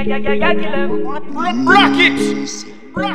Rock it.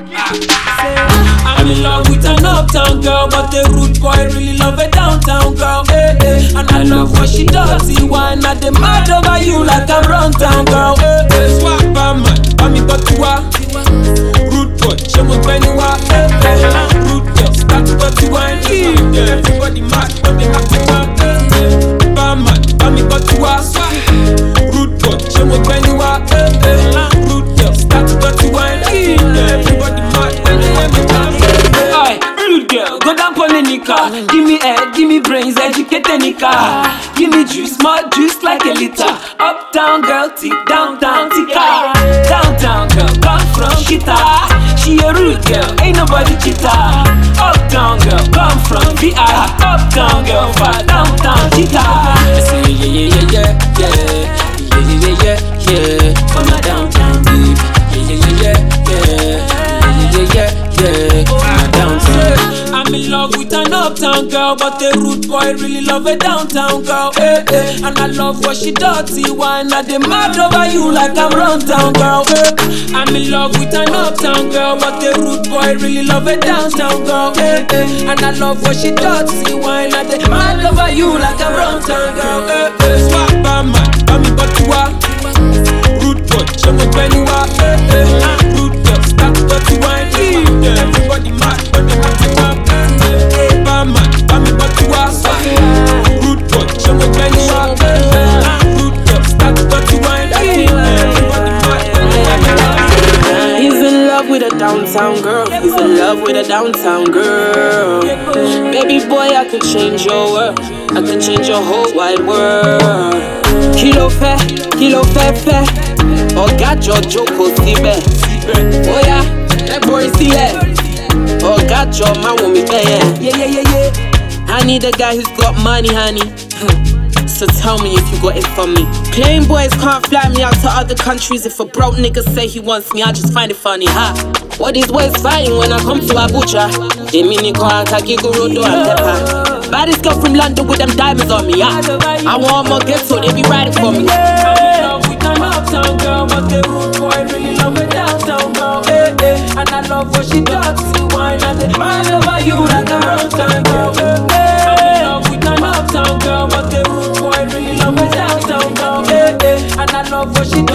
I'm in love with an uptown girl, but the rude boy really love a downtown girl. And I love what she does. See why not the mad over you like I'm run town girl. Swap man, I'm me but you are rude boy. Show me when you are. Rude girl, start to what you want. Everybody mad, but they have to want. Bad I'm me but you are rude boy. Show me when you are. Rude girl, start to what you want. Everybody mad when they have me down. Aye, rude girl, go down on the nika. Give me head, give me brains, educate the nika. Give me juice, more juice like a liter. Uptown girl, tick, downtown tika. Downtown girl, come from Kita. She a rude girl, ain't nobody cheater. Uptown girl, come from VI. Uptown girl, far downtown tika. I say yeah. For my downtown babe. I'm in love with an uptown girl, but the rude boy really love a downtown girl. And I love what she does. See why not they mad over you like I'm run town girl. I'm in love with an uptown girl, but the rude boy really love a downtown girl. And I love what she does. See why not they mad over you like I'm run town girl. Swap man, I'm me but you are rude boy. Show me when you are. Rude girl, start to what you want. Everybody mad, but they have to want. Bad I'm me but you are. Rude boy, show me when you are. Rude girl, start to what you want. Everybody mad, but they have to want. He's in love with a downtown girl. He's in love with a downtown girl. Baby boy, I could change your world. I could change your whole wide world. Kilo fair. Oh, got your joko sibe. Oh yeah, that boy see it. Oh, got your man with me bad. Yeah. I need a guy who's got money, honey. So tell me if you got it for me. Plain boys can't fly me out to other countries. If a broke nigga say he wants me, I just find it funny, huh? What these boys fighting when I come to Abuja? They mean you can't Rodo and Pepper. Baddest girl from London with them diamonds on me, yeah. I want more ghetto, they be riding for me. I'm in love with an uptown girl, but the rude boy really love a downtown girl. And I love what she does. See why not they mad over you like a run town girl. I'm in love with an uptown girl, but the rude boy really love a downtown girl. And I love what she